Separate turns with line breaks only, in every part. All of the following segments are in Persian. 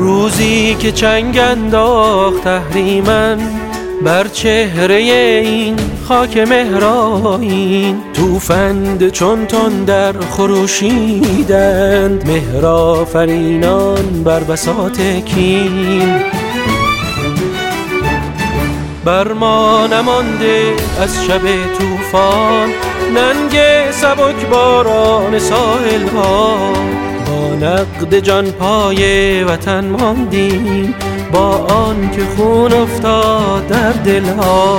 روزی که چنگ انداخت تحریمن بر چهره این خاک مهرآیین، توفند چون تندر خروشیدند مهرآفرینان بر بساط کین. بر ما نمانده از شب طوفان ننگ سبک باران ساحل ها، با نقد جان پای وطن ماندیم با آن که خون افتاد در دلها.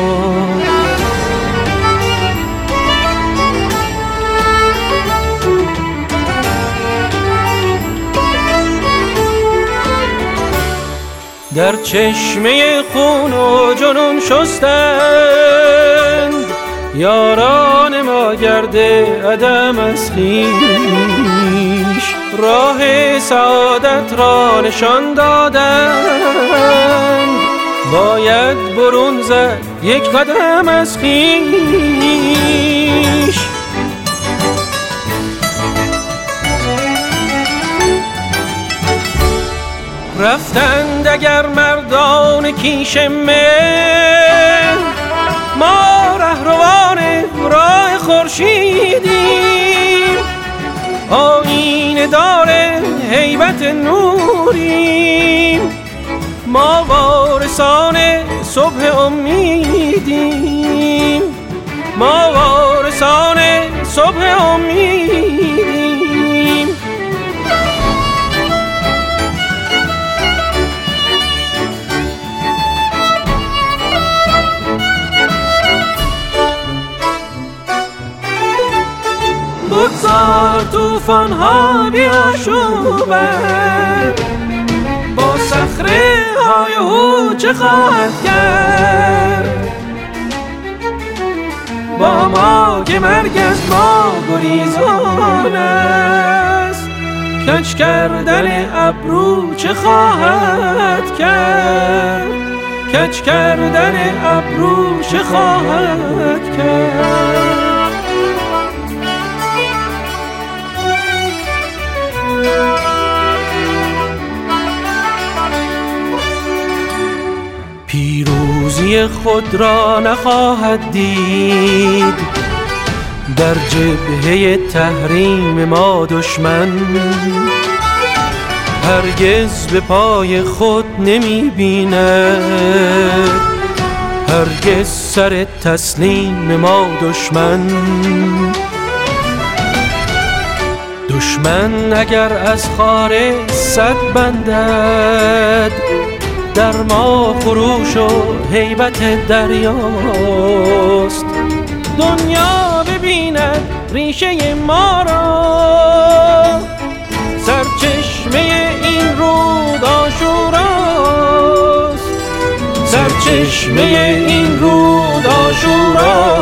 در چشمه خون و جنون شستند یاران ما گرد عدم از خویش، راه سعادت را نشان دادند باید برون زد یک قدم از خویش. رفتند اگر مردان کیش مهر، ما رهروان راه خورشیدیم، آیینه دار هیبت نوریم، ما وارثان صبح امیدیم، ما وارثان صبح امیدیم. بگذار طوفان ها بیاشوبند، با صخره های او چه خواهد کرد؟ با ما که مرگ از ما گریزان است، کج کردن ابرو چه خواهد کرد؟ کج کردن ابرو چه خواهد کرد؟ پیروزی خود را نخواهد دید در جبهه تحریم ما دشمن، هرگز به پای خود نمی بیند، هرگز سر تسلیم ما دشمن. دشمن اگر از خاره صد بندد، در ما خروش و هیبت دریاست، دنیا ببیند ریشه ما را، سرچشمه این رود آشوراست، سرچشمه این رود آشوراست.